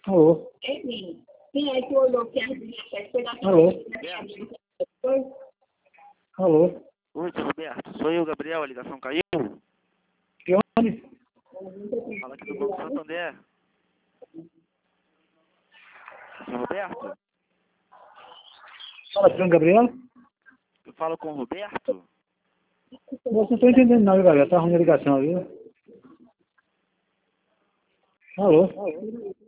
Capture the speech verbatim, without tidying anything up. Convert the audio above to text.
Alô? Quem é que olhou que a gente foi da Alô? Alô? Oi, seu Roberto. Sou eu, Gabriel. A ligação caiu? De onde? Fala aqui do Banco Santander. Seu Roberto? Fala, São Gabriel? Eu falo com o Roberto? Eu não estou entendendo não, Gabriel. Tá ruim a ligação, viu? Alô?